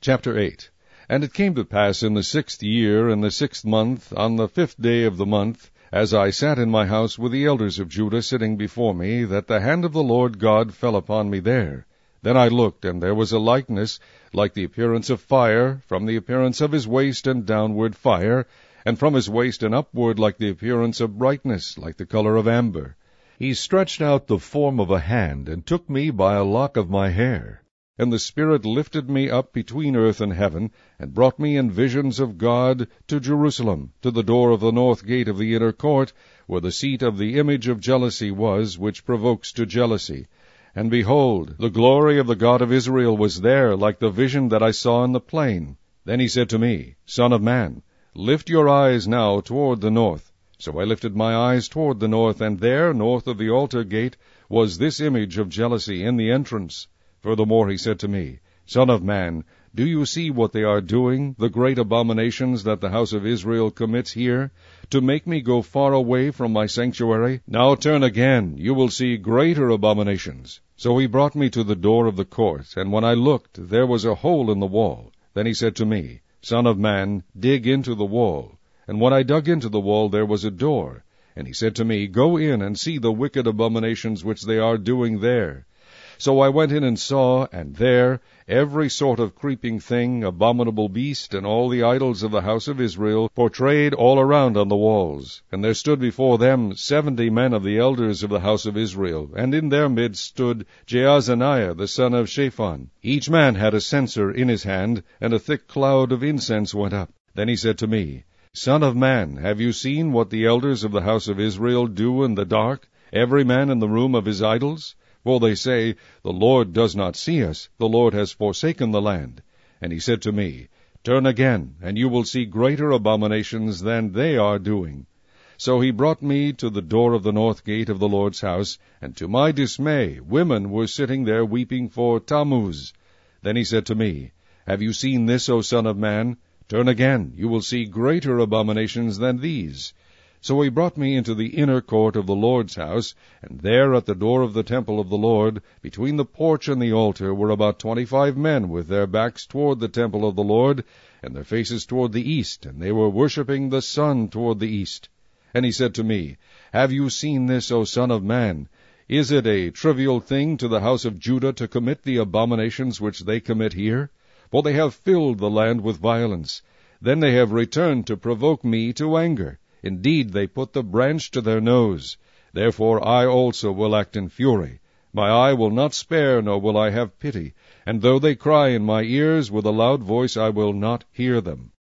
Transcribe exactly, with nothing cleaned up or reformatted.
Chapter eight. And it came to pass in the sixth year, in the sixth month, on the fifth day of the month, as I sat in my house with the elders of Judah sitting before me, that the hand of the Lord God fell upon me there. Then I looked, and there was a likeness, like the appearance of fire, from the appearance of his waist and downward fire, and from his waist and upward like the appearance of brightness, like the color of amber. He stretched out the form of a hand, and took me by a lock of my hair. And the Spirit lifted me up between earth and heaven, and brought me in visions of God to Jerusalem, to the door of the north gate of the inner court, where the seat of the image of jealousy was, which provokes to jealousy. And behold, the glory of the God of Israel was there, like the vision that I saw in the plain. Then he said to me, Son of man, lift your eyes now toward the north. So I lifted my eyes toward the north, and there, north of the altar gate, was this image of jealousy in the entrance. Furthermore he said to me, Son of man, do you see what they are doing, the great abominations that the house of Israel commits here, to make me go far away from my sanctuary? Now turn again, you will see greater abominations. So he brought me to the door of the court, and when I looked, there was a hole in the wall. Then he said to me, Son of man, dig into the wall. And when I dug into the wall, there was a door. And he said to me, Go in and see the wicked abominations which they are doing there. So I went in and saw, and there every sort of creeping thing, abominable beast, and all the idols of the house of Israel, portrayed all around on the walls. And there stood before them seventy men of the elders of the house of Israel, and in their midst stood Jaazaniah the son of Shaphan. Each man had a censer in his hand, and a thick cloud of incense went up. Then he said to me, Son of man, have you seen what the elders of the house of Israel do in the dark, every man in the room of his idols? For they say, The Lord does not see us, the Lord has forsaken the land. And he said to me, Turn again, and you will see greater abominations than they are doing. So he brought me to the door of the north gate of the Lord's house, and to my dismay women were sitting there weeping for Tammuz. Then he said to me, Have you seen this, O son of man? Turn again, you will see greater abominations than these. So he brought me into the inner court of the Lord's house, and there at the door of the temple of the Lord, between the porch and the altar, were about twenty-five men with their backs toward the temple of the Lord, and their faces toward the east, and they were worshipping the sun toward the east. And he said to me, Have you seen this, O son of man? Is it a trivial thing to the house of Judah to commit the abominations which they commit here? For they have filled the land with violence. Then they have returned to provoke me to anger. Indeed, they put the branch to their nose. Therefore I also will act in fury. My eye will not spare, nor will I have pity. And though they cry in my ears with a loud voice, I will not hear them.